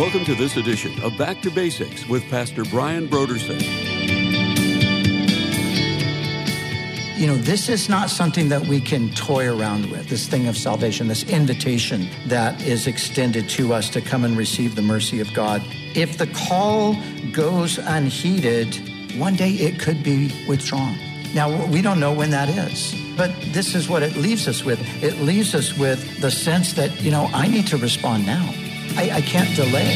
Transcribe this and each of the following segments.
Welcome to this edition of Back to Basics with Pastor Brian Brodersen. You know, this is not something that we can toy around with, this thing of salvation, this invitation that is extended to us to come and receive the mercy of God. If the call goes unheeded, one day it could be withdrawn. Now, we don't know when that is, but this is what it leaves us with. It leaves us with the sense that, you know, I need to respond now. I can't delay.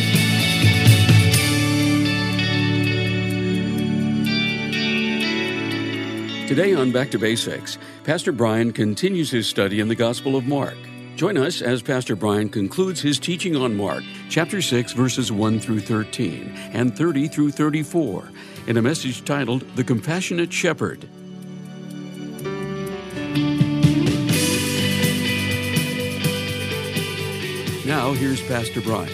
Today on Back to Basics, Pastor Brian continues his study in the Gospel of Mark. Join us as Pastor Brian concludes his teaching on Mark, chapter 6, verses 1 through 13 and 30 through 34, in a message titled, The Compassionate Shepherd. Now, here's Pastor Brian.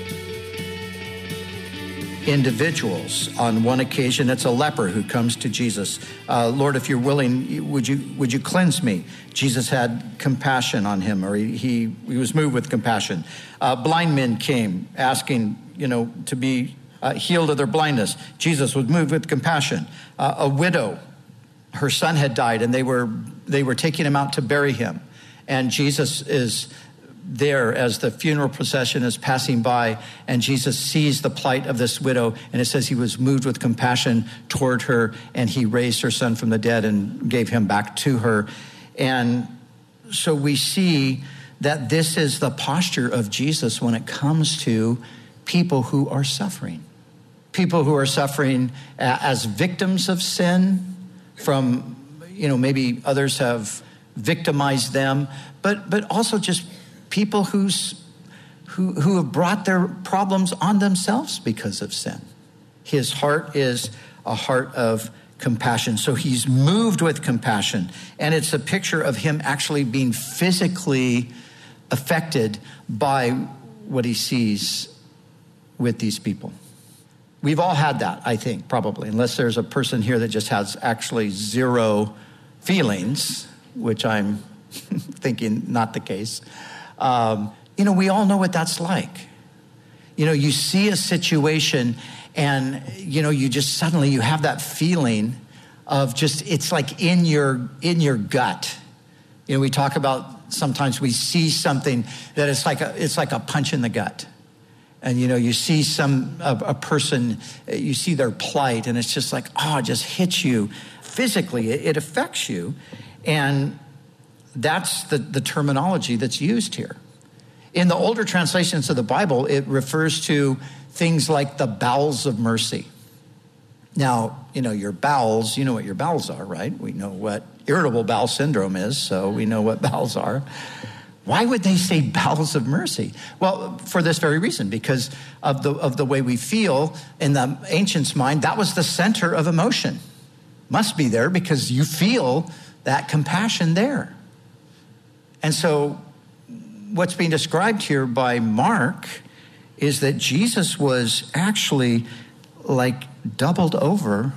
Individuals. On one occasion, it's a leper who comes to Jesus. Lord, if you're willing, would you cleanse me? Jesus had compassion on him, or he was moved with compassion. Blind men came asking, to be healed of their blindness. Jesus was moved with compassion. A widow, her son had died, and they were taking him out to bury him. And Jesus is there as the funeral procession is passing by, and Jesus sees the plight of this widow, and it says he was moved with compassion toward her, and he raised her son from the dead and gave him back to her. And so we see that this is the posture of Jesus when it comes to people who are suffering. People who are suffering as victims of sin from, maybe others have victimized them, but also just people who have brought their problems on themselves because of sin. His heart is a heart of compassion. So he's moved with compassion. And it's a picture of him actually being physically affected by what he sees with these people. We've all had that, I think, probably, unless there's a person here that just has actually zero feelings, which I'm thinking not the case. We all know what that's like. You see a situation and, you just suddenly you have that feeling of just, it's like in your gut. We talk about sometimes we see something that it's like a punch in the gut. And, you see a person, you see their plight and it's just like, it just hits you physically. It affects you. And that's the terminology that's used here. In the older translations of the Bible, it refers to things like the bowels of mercy. Now, your bowels, you know what your bowels are, right? We know what irritable bowel syndrome is, so we know what bowels are. Why would they say bowels of mercy? Well, for this very reason, because of the way we feel in the ancients' mind, that was the center of emotion. Must be there because you feel that compassion there. And so what's being described here by Mark is that Jesus was actually like doubled over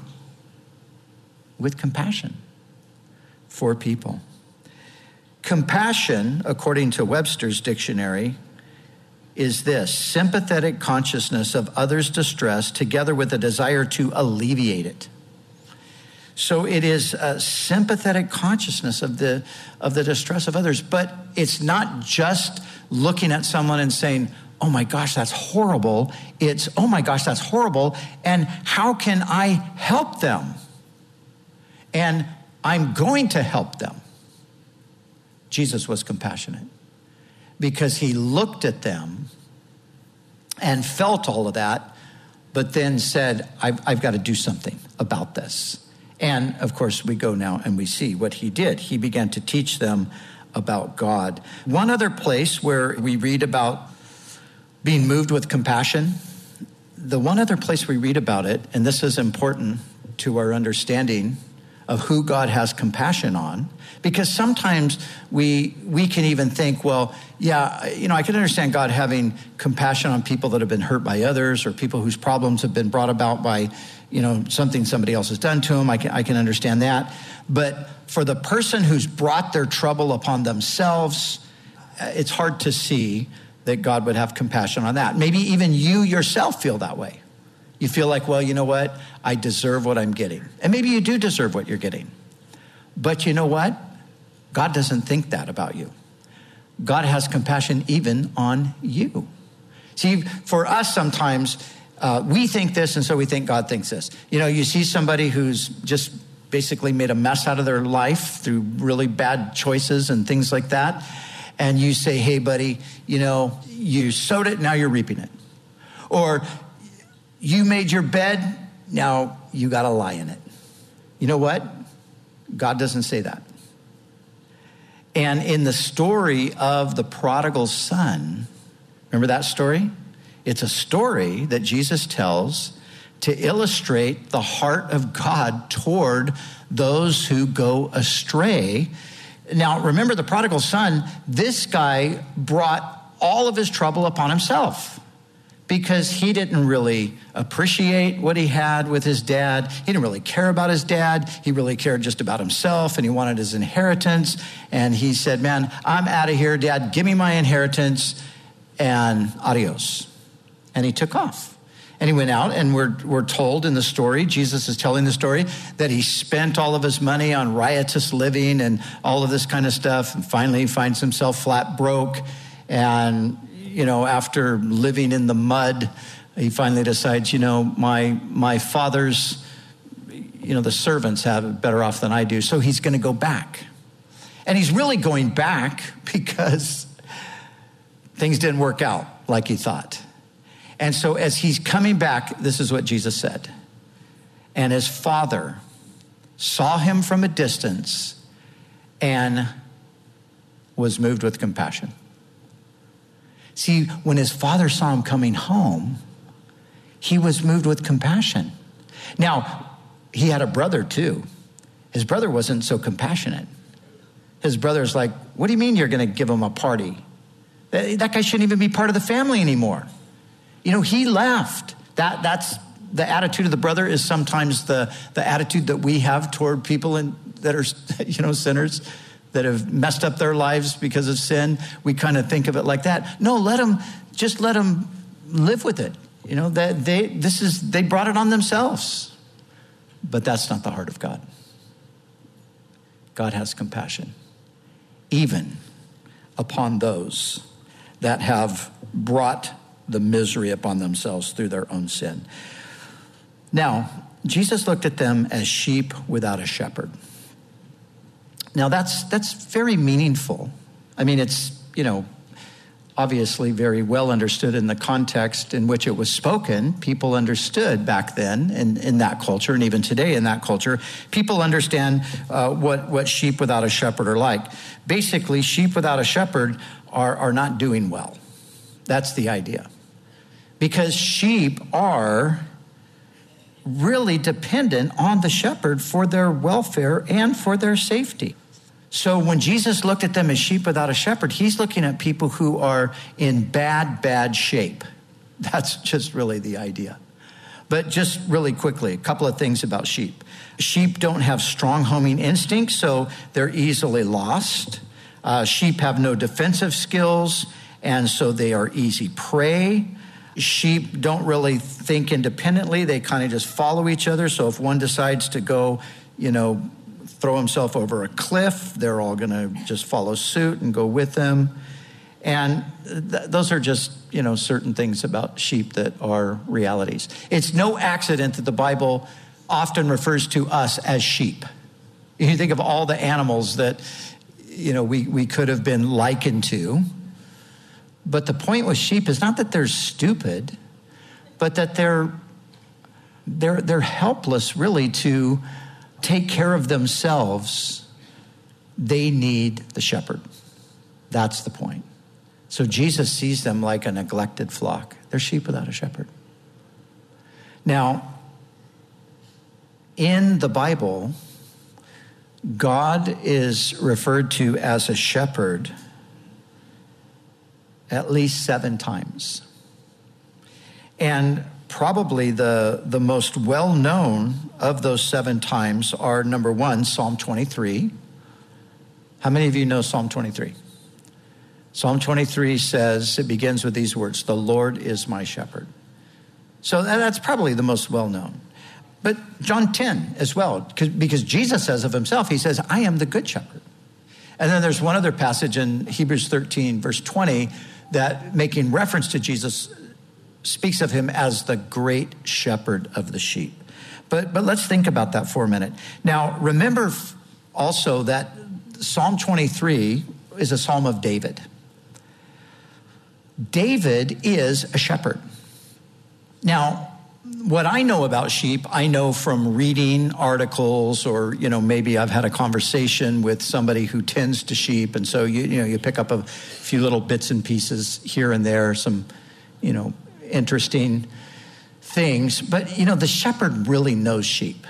with compassion for people. Compassion, according to Webster's dictionary, is this: sympathetic consciousness of others' distress together with a desire to alleviate it. So it is a sympathetic consciousness of the distress of others, but it's not just looking at someone and saying, oh my gosh, that's horrible. It's, oh my gosh, that's horrible. And how can I help them? And I'm going to help them. Jesus was compassionate because he looked at them and felt all of that, but then said, I've got to do something about this. And of course, we go now and we see what he did. He began to teach them about God. One other place where we read about being moved with compassion, the one other place we read about it, and this is important to our understanding of who God has compassion on, because sometimes we can even think, well, yeah, I can understand God having compassion on people that have been hurt by others or people whose problems have been brought about by, something somebody else has done to them. I can understand that. But for the person who's brought their trouble upon themselves, it's hard to see that God would have compassion on that. Maybe even you yourself feel that way. You feel like, well, you know what? I deserve what I'm getting. And maybe you do deserve what you're getting. But you know what? God doesn't think that about you. God has compassion even on you. See, for us sometimes, we think this, and so we think God thinks this. You know, you see somebody who's just basically made a mess out of their life through really bad choices and things like that. And you say, hey, buddy, you know, you sowed it, now you're reaping it. Or you made your bed, now you got to lie in it. You know what? God doesn't say that. And in the story of the prodigal son, remember that story? It's a story that Jesus tells to illustrate the heart of God toward those who go astray. Now, remember the prodigal son, this guy brought all of his trouble upon himself because he didn't really appreciate what he had with his dad. He didn't really care about his dad. He really cared just about himself, and he wanted his inheritance. And he said, man, I'm out of here, Dad. Give me my inheritance, and adios. And he took off. And he went out, and we're told in the story, Jesus is telling the story, that he spent all of his money on riotous living and all of this kind of stuff. And finally, he finds himself flat broke. And, you know, after living in the mud, he finally decides, you know, my father's, you know, the servants have it better off than I do. So he's going to go back. And he's really going back because things didn't work out like he thought. And so as he's coming back, this is what Jesus said. And his father saw him from a distance and was moved with compassion. See, when his father saw him coming home, he was moved with compassion. Now, he had a brother too. His brother wasn't so compassionate. His brother's like, what do you mean you're going to give him a party? That guy shouldn't even be part of the family anymore. You know, he left. That's the attitude of the brother is sometimes the attitude that we have toward people that are, you know, sinners that have messed up their lives because of sin. We kind of think of it like that. No, let them live with it. You know, that they brought it on themselves. But that's not the heart of God. God has compassion, even upon those that have brought the misery upon themselves through their own sin. Now, Jesus looked at them as sheep without a shepherd. Now, that's very meaningful. I mean, it's, you know, obviously very well understood in the context in which it was spoken. People understood back then in that culture, and even today in that culture, people understand what sheep without a shepherd are like. Basically, sheep without a shepherd are not doing well. That's the idea. Because sheep are really dependent on the shepherd for their welfare and for their safety. So when Jesus looked at them as sheep without a shepherd, he's looking at people who are in bad shape. That's just really the idea. But just really quickly, a couple of things about sheep. Sheep don't have strong homing instincts, so they're easily lost. Sheep have no defensive skills, and so they are easy prey. Sheep don't really think independently. They kind of just follow each other. So if one decides to go, you know, throw himself over a cliff, they're all going to just follow suit and go with them. And those are just, you know, certain things about sheep that are realities. It's no accident that the Bible often refers to us as sheep. You think of all the animals that, you know, we could have been likened to. But the point with sheep is not that they're stupid, but that they're helpless really to take care of themselves. They need the shepherd. That's the point. So Jesus sees them like a neglected flock. They're sheep without a shepherd. Now, in the Bible, God is referred to as a shepherd at least 7 times. And probably the most well-known of those 7 times are, number 1, Psalm 23. How many of you know Psalm 23? Psalm 23 says, it begins with these words, the Lord is my shepherd. So that's probably the most well-known. But John 10 as well, because Jesus says of himself, he says, I am the good shepherd. And then there's one other passage in Hebrews 13, verse 20, that making reference to Jesus speaks of him as the great shepherd of the sheep. But let's think about that for a minute. Now, remember also that Psalm 23 is a psalm of David. David is a shepherd. Now, what I know about sheep, I know from reading articles or, maybe I've had a conversation with somebody who tends to sheep. And so, you pick up a few little bits and pieces here and there, some, interesting things. But, the shepherd really knows sheep.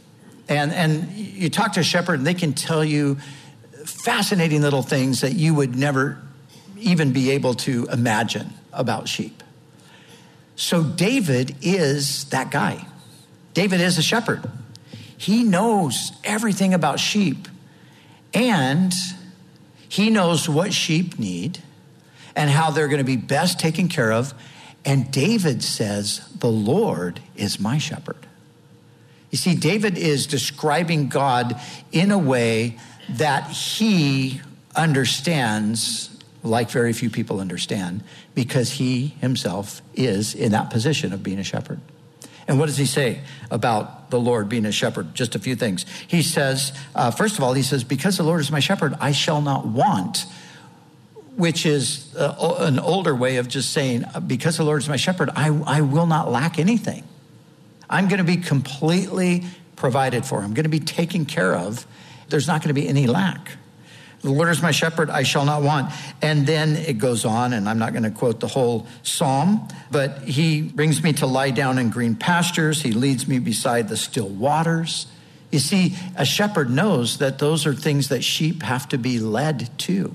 And you talk to a shepherd and they can tell you fascinating little things that you would never even be able to imagine about sheep. So David is that guy. David is a shepherd. He knows everything about sheep, and he knows what sheep need and how they're going to be best taken care of. And David says, the Lord is my shepherd. You see, David is describing God in a way that he understands like very few people understand, because he himself is in that position of being a shepherd. And what does he say about the Lord being a shepherd? Just a few things. He says, first of all, he says, because the Lord is my shepherd, I shall not want, which is an older way of just saying, because the Lord is my shepherd, I will not lack anything. I'm going to be completely provided for. I'm going to be taken care of. There's not going to be any lack. The Lord is my shepherd, I shall not want. And then it goes on, and I'm not going to quote the whole psalm, but he brings me to lie down in green pastures. He leads me beside the still waters. You see, a shepherd knows that those are things that sheep have to be led to,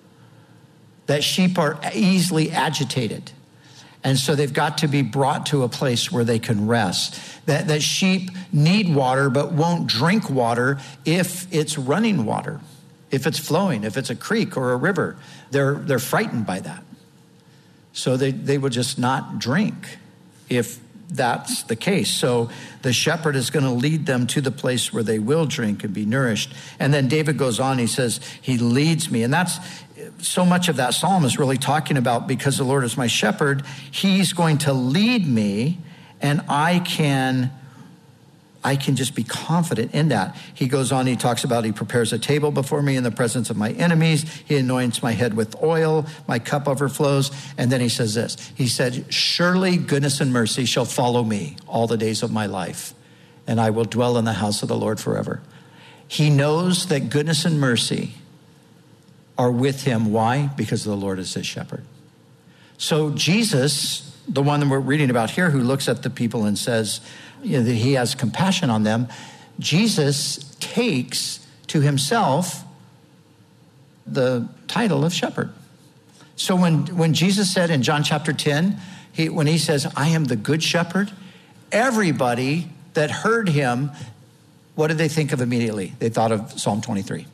that sheep are easily agitated. And so they've got to be brought to a place where they can rest. That sheep need water, but won't drink water if it's running water. If it's flowing, if it's a creek or a river, they're frightened by that. So they will just not drink if that's the case. So the shepherd is going to lead them to the place where they will drink and be nourished. And then David goes on, he says, he leads me. And that's so much of that psalm is really talking about, because the Lord is my shepherd, he's going to lead me, and I can just be confident in that. He goes on, he talks about he prepares a table before me in the presence of my enemies. He anoints my head with oil. My cup overflows. And then he says this. He said, surely goodness and mercy shall follow me all the days of my life, and I will dwell in the house of the Lord forever. He knows that goodness and mercy are with him. Why? Because the Lord is his shepherd. So Jesus, the one that we're reading about here, who looks at the people and says, that he has compassion on them, Jesus takes to himself the title of shepherd. So when Jesus said in John chapter 10, when he says, I am the good shepherd, everybody that heard him, what did they think of immediately? They thought of Psalm 23.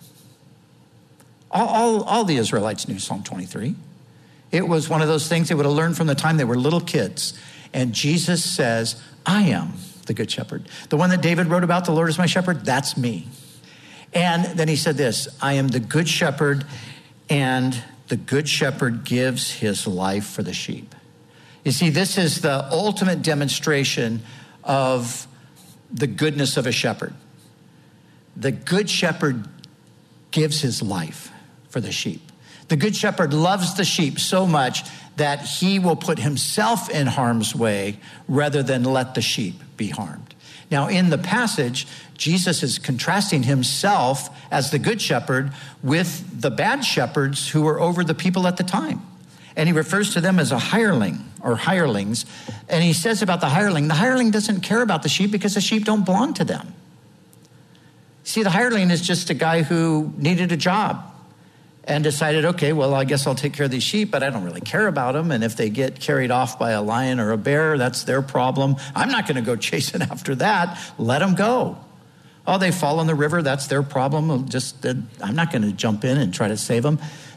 All the Israelites knew Psalm 23. It was one of those things they would have learned from the time they were little kids. And Jesus says, I am the good shepherd. The one that David wrote about, the Lord is my shepherd, that's me. And then he said this, I am the good shepherd, and the good shepherd gives his life for the sheep. You see, this is the ultimate demonstration of the goodness of a shepherd. The good shepherd gives his life for the sheep. The good shepherd loves the sheep so much that he will put himself in harm's way rather than let the sheep be harmed. Now, in the passage, Jesus is contrasting himself as the good shepherd with the bad shepherds who were over the people at the time. And he refers to them as a hireling or hirelings. And he says about the hireling doesn't care about the sheep because the sheep don't belong to them. See, the hireling is just a guy who needed a job and decided, okay, well, I guess I'll take care of these sheep, but I don't really care about them. And if they get carried off by a lion or a bear, that's their problem. I'm not going to go chasing after that. Let them go. Oh, they fall in the river, that's their problem. I'm not going to jump in and try to save them.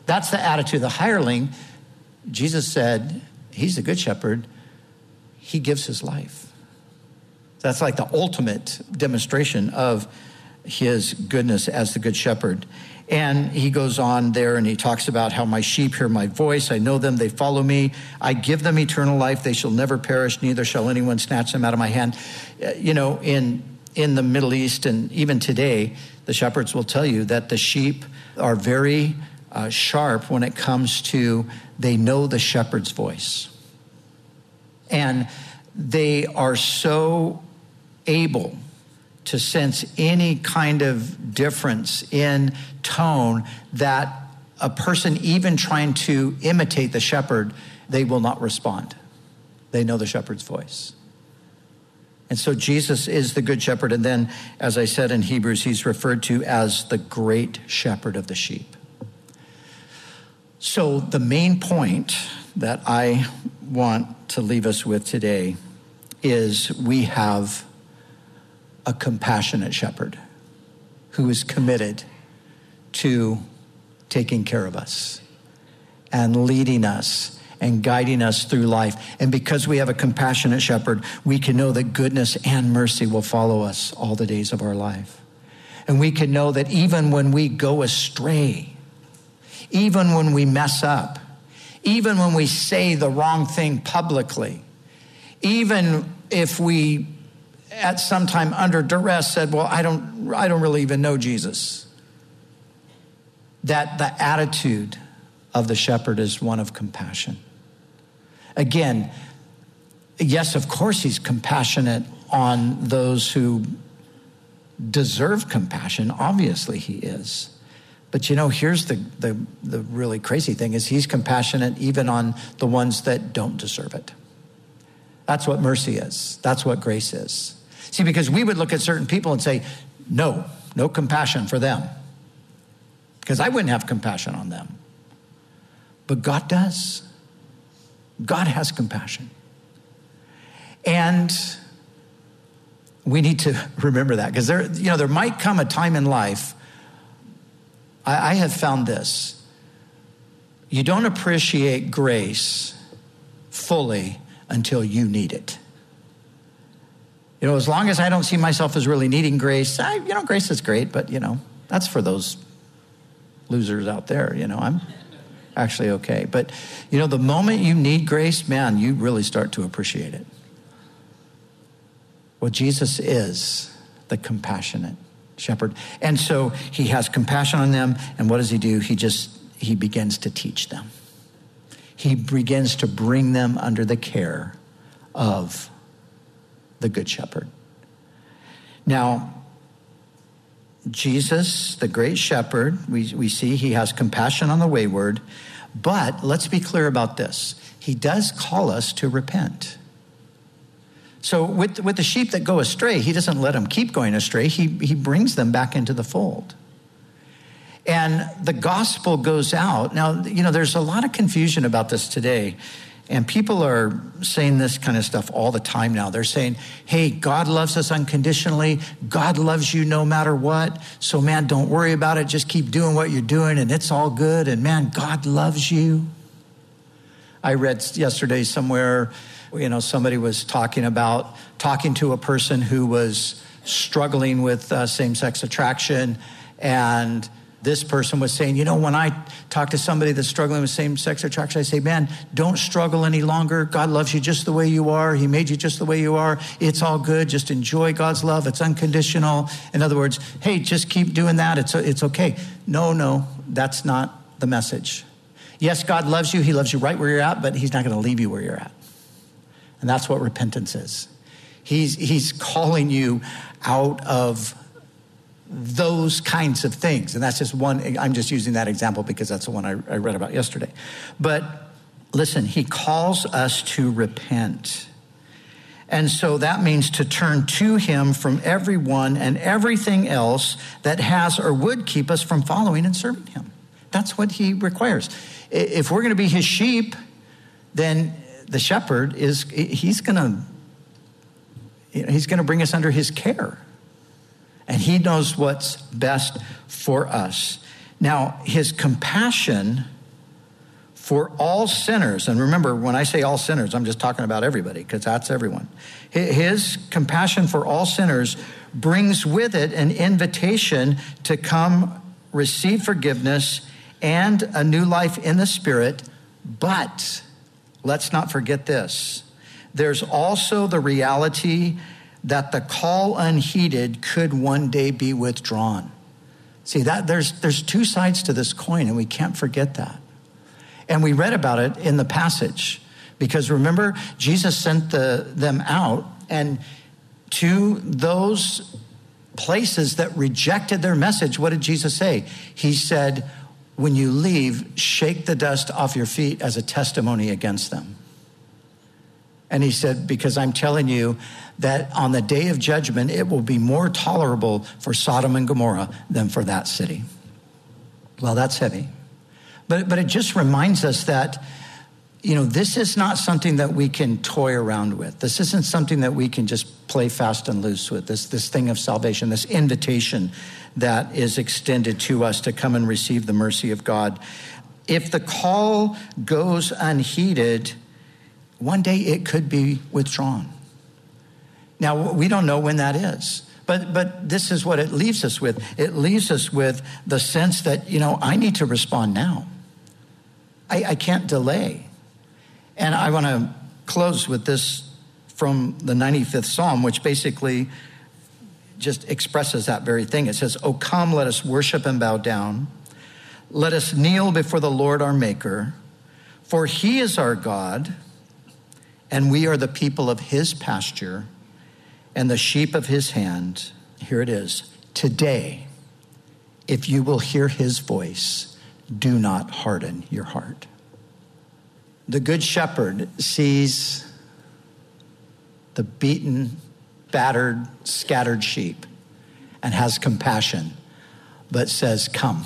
That's the attitude of the hireling. Jesus said, he's the good shepherd. He gives his life. That's like the ultimate demonstration of his goodness as the good shepherd. And he goes on there and he talks about how my sheep hear my voice. I know them, they follow me. I give them eternal life. They shall never perish, neither shall anyone snatch them out of my hand. You know, in the Middle East and even today, the shepherds will tell you that the sheep are very sharp when it comes to, they know the shepherd's voice. And they are so able to sense any kind of difference in tone that a person even trying to imitate the shepherd, they will not respond. They know the shepherd's voice. And so Jesus is the good shepherd. And then, as I said in Hebrews, he's referred to as the great shepherd of the sheep. So the main point that I want to leave us with today is we have a compassionate shepherd who is committed to taking care of us and leading us and guiding us through life. And because we have a compassionate shepherd, we can know that goodness and mercy will follow us all the days of our life. And we can know that even when we go astray, even when we mess up, even when we say the wrong thing publicly, even if we at some time under duress said, well, I don't really even know Jesus, that the attitude of the shepherd is one of compassion. Again, yes, of course, he's compassionate on those who deserve compassion. Obviously, he is. But you know, here's the really crazy thing is he's compassionate even on the ones that don't deserve it. That's what mercy is. That's what grace is. See, because we would look at certain people and say, no compassion for them. Because I wouldn't have compassion on them. But God does. God has compassion. And we need to remember that. Because there might come a time in life, I have found this. You don't appreciate grace fully until you need it. You know, as long as I don't see myself as really needing grace, grace is great, but, that's for those losers out there. I'm actually okay. But, the moment you need grace, man, you really start to appreciate it. Well, Jesus is the compassionate shepherd. And so he has compassion on them. And what does he do? He begins to teach them. He begins to bring them under the care of the good shepherd. Now, Jesus, the great shepherd, we see he has compassion on the wayward, but let's be clear about this. He does call us to repent. So with the sheep that go astray, he doesn't let them keep going astray. He brings them back into the fold. And the gospel goes out. Now, there's a lot of confusion about this today. And people are saying this kind of stuff all the time now. They're saying, hey, God loves us unconditionally. God loves you no matter what. So, man, don't worry about it. Just keep doing what you're doing and it's all good. And, man, God loves you. I read yesterday somewhere, somebody was talking to a person who was struggling with same-sex attraction. And this person was saying, when I talk to somebody that's struggling with same-sex attraction, I say, man, don't struggle any longer. God loves you just the way you are. He made you just the way you are. It's all good. Just enjoy God's love. It's unconditional. In other words, hey, just keep doing that. It's okay. No, that's not the message. Yes, God loves you. He loves you right where you're at, but he's not going to leave you where you're at. And that's what repentance is. He's calling you out of those kinds of things. And that's just one, I'm just using that example because that's the one I read about yesterday. But listen, he calls us to repent. And so that means to turn to him from everyone and everything else that has or would keep us from following and serving him. That's what he requires. If we're going to be his sheep, then the shepherd he's going to bring us under his care. And he knows what's best for us. Now, his compassion for all sinners. And remember, when I say all sinners, I'm just talking about everybody, because that's everyone. His compassion for all sinners brings with it an invitation to come receive forgiveness and a new life in the Spirit. But let's not forget this. There's also the reality that the call unheeded could one day be withdrawn. See, that there's two sides to this coin, and we can't forget that. And we read about it in the passage, because remember, Jesus sent them out, and to those places that rejected their message, what did Jesus say? He said, when you leave, shake the dust off your feet as a testimony against them. And he said, because I'm telling you that on the day of judgment, it will be more tolerable for Sodom and Gomorrah than for that city. Well, that's heavy. But it just reminds us that, this is not something that we can toy around with. This isn't something that we can just play fast and loose with. This thing of salvation, this invitation that is extended to us to come and receive the mercy of God. If the call goes unheeded, one day it could be withdrawn. Now, we don't know when that is. But this is what it leaves us with. It leaves us with the sense that, I need to respond now. I can't delay. And I want to close with this from the 95th Psalm, which basically just expresses that very thing. It says, "O come, let us worship and bow down. Let us kneel before the Lord our Maker. For he is our God, and we are the people of his pasture and the sheep of his hand." Here it is. "Today, if you will hear his voice, do not harden your heart." The good shepherd sees the beaten, battered, scattered sheep and has compassion, but says, come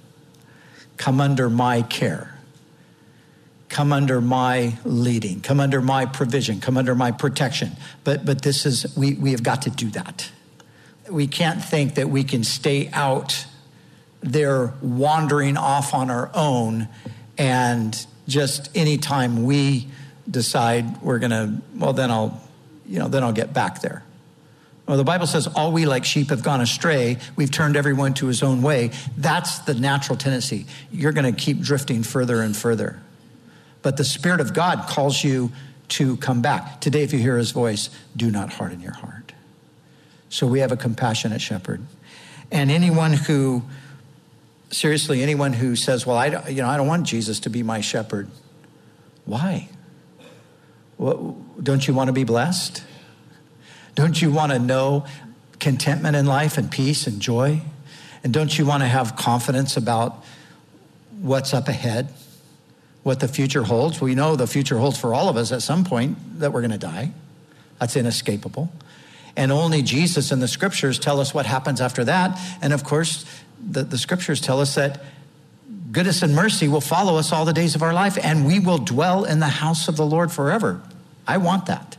under my care. Come under my leading, come under my provision, come under my protection. But this is, we have got to do that. We can't think that we can stay out there wandering off on our own, and just anytime we decide we're gonna, then I'll get back there. Well, the Bible says all we like sheep have gone astray. We've turned everyone to his own way. That's the natural tendency. You're gonna keep drifting further and further. But the Spirit of God calls you to come back. Today, if you hear his voice, do not harden your heart. So we have a compassionate shepherd. And anyone who says, well, I don't want Jesus to be my shepherd. Why? Well, don't you want to be blessed? Don't you want to know contentment in life and peace and joy? And don't you want to have confidence about what's up ahead? What the future holds? We know the future holds for all of us at some point that we're going to die. That's inescapable. And only Jesus and the scriptures tell us what happens after that. And of course, the scriptures tell us that goodness and mercy will follow us all the days of our life, and we will dwell in the house of the Lord forever. I want that.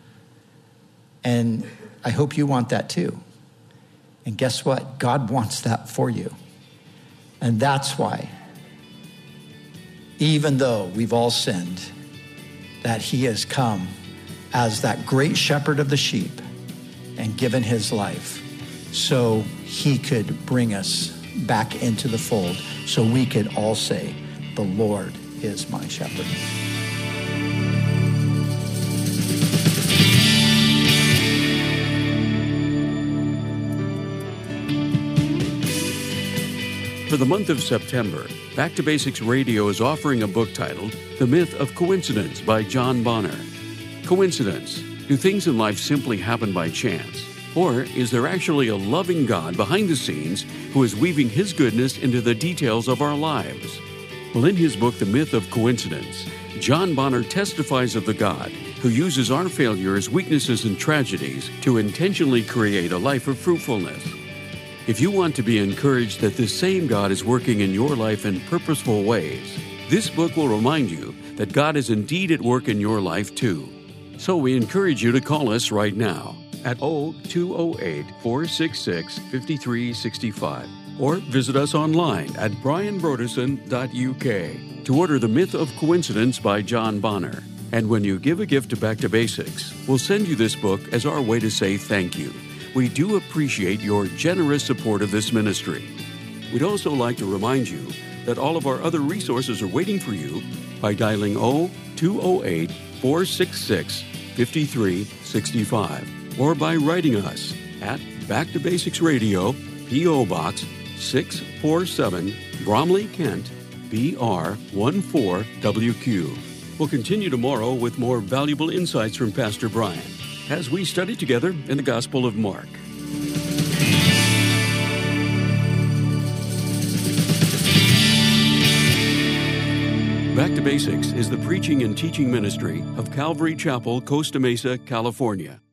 And I hope you want that too. And guess what? God wants that for you. And that's why, even though we've all sinned, that he has come as that great shepherd of the sheep and given his life so he could bring us back into the fold, so we could all say, the Lord is my shepherd. For the month of September, Back to Basics Radio is offering a book titled The Myth of Coincidence by John Bonner. Coincidence. Do things in life simply happen by chance? Or is there actually a loving God behind the scenes who is weaving his goodness into the details of our lives? Well, in his book, The Myth of Coincidence, John Bonner testifies of the God who uses our failures, weaknesses, and tragedies to intentionally create a life of fruitfulness. If you want to be encouraged that this same God is working in your life in purposeful ways, this book will remind you that God is indeed at work in your life too. So we encourage you to call us right now at 0208-466-5365. or visit us online at brianbroderson.uk to order The Myth of Coincidence by John Bonner. And when you give a gift to Back to Basics, we'll send you this book as our way to say thank you. We do appreciate your generous support of this ministry. We'd also like to remind you that all of our other resources are waiting for you by dialing 0208-466-5365 or by writing us at Back to Basics Radio, P.O. Box 647, Bromley, Kent, BR 14WQ. We'll continue tomorrow with more valuable insights from Pastor Brian as we study together in the Gospel of Mark. Back to Basics is the preaching and teaching ministry of Calvary Chapel, Costa Mesa, California.